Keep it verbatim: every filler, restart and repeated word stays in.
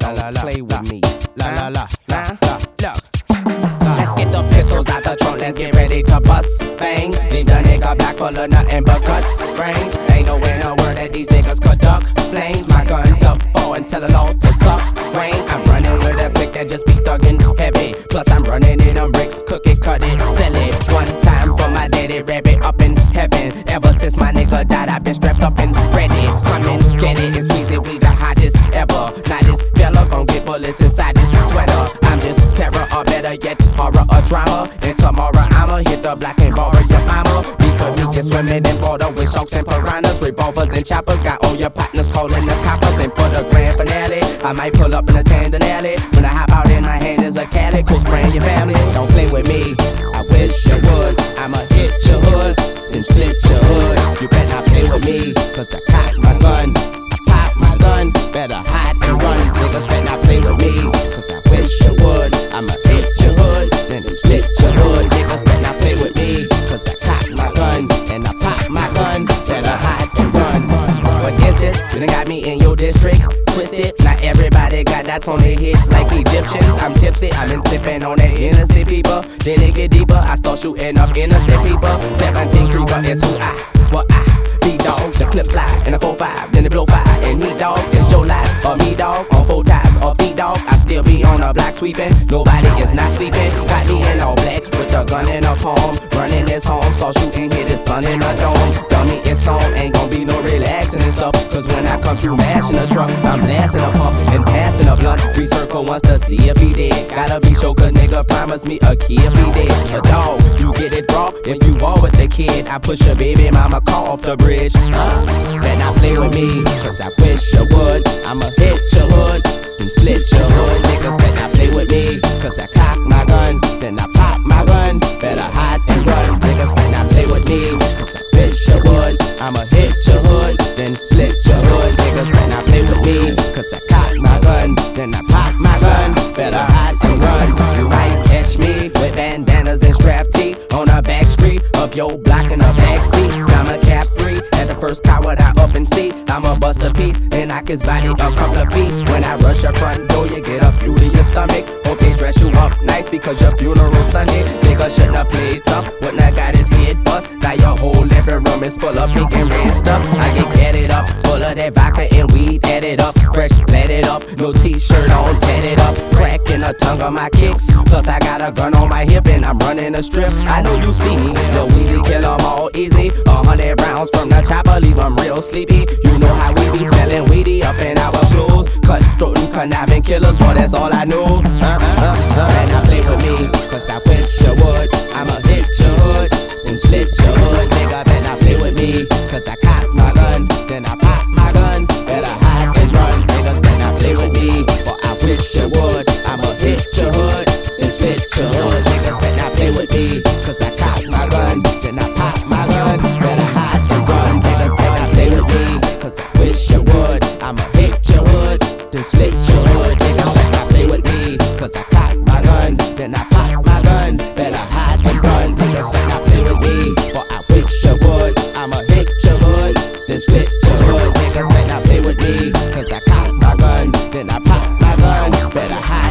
don't play with me. La la la la la. Look. Let's get the pistols out the trunk, let's get ready to bust. Bang, leave the nigga back full of nothing but guts, brains. Ain't no way in the world that these niggas could duck flames. My gun's up for and tell the law to suck. Wayne, I'm running with a click that just be thuggin' heavy. Plus I'm running in them bricks, cook it, cut it, sell it. One time for my daddy rabbit up in heaven. Ever since my nigga died, I've been strapped up and ready. Come and get it and squeeze it, we the hottest ever. Now this fella gon' get bullets inside this sweater. I'm just terror or better yet, horror or drama. And tomorrow I'ma hit the block and borrow your mama. Before me get swimming in water with sharks and piranhas, revolvers and choppers. Got all your partners calling the coppers. And for the grand finale, I might pull up in a tandem alley. When I hop out in my hand is a calico, spraying your family. Don't play with me, I wish you would. I'ma hit your hood, then split your hood. You better not play with me, cause I cock my gun. I pop my gun, better hide and run. Niggas better not play with me, cause I wish you would. I'ma hit your hood, then split your hood. Niggas better not play with me, cause I cock my gun. And I pop my gun, better hide and run. What is this? You done got me in your district twisted. Not everybody got that on their heads like Egyptians. I'm tipsy, I've been sipping on that innocent people. Then it get deeper, I start shooting up innocent people. seventeen creeper is who I, what I be dog. The clip slide in a four five, then it blow fire. And he dog, it's your life, or me dog. On four ties, or feet dog. I still be on the block sweeping. Nobody is not sleeping. Got me in all black with a gun in a palm. Running this home, start shooting, hit his son in a dome. Dummy, it's on, ain't gon' be no relaxing and stuff. Cause when I come through mashing a truck, I'm blasting a pump and passing a blunt. We circle once to see if he dead. Gotta be sure cause nigga promised me a kid if he dead. But dog, you get it raw if you war with the kid. I push your baby mama car off the bridge. Uh, better not play with me, cause I wish you would. I'ma hit your hood, then split your hood. Niggas better not play with me, cause I cock my gun, then I pop my gun. Better hide and run. Niggas better not play with me, cause I wish you would. I'ma hit your hood, then split your hood. Niggas better not play with me, cause I cock my gun, then I pop my gun. Better hide and run. You might catch me with bandanas and strap tee on a back street of your block in the backseat. I'm a cap free at the first car what I up and see. I'ma bust a piece and knock his body a couple of feet. When I rush your front door, you get a few to your stomach. Hope they dress you up nice because your funeral Sunday. Nigga shouldn't have played tough. Wouldn't have got his head bust. Now your whole living room is full of pink and red stuff. I get gadded up, full of that vodka and weed. Added up, fresh, it up. No t-shirt on, tatted up. Cracking a tongue on my kicks. Plus I got a gun on my hip and I'm running a strip. I know you see me, no easy, kill 'em all easy. A hundred rounds from the chopper, leave 'em real sleepy. You know how we be smelling weedy up in our clothes. Cutthroat and conniving killers, boy, that's all I know. Uh, uh, uh, and I play with me, cause I wish you would. I'ma hit your hood, then split your hood. Nigga, better not play with me, cause I cock my gun, then I pop my gun. Better hide and run. Niggas better not play with me, but I wish you would. I'ma hit your hood, then split your hood. Niggas better not play with me, cause I cock my gun, then I pop my gun. Better hide and run. Niggas better not play with me, cause I wish you would. I'ma hit your hood, then split your hood. Niggas better not play with me, cause I cock my gun, then I pop my gun. Better hide and run. Niggas better not play with me, but I wish you would. I'ma hit your hood, then split your hood. Niggas better not play with me, cause I cock my gun, then I pop my gun. Better hide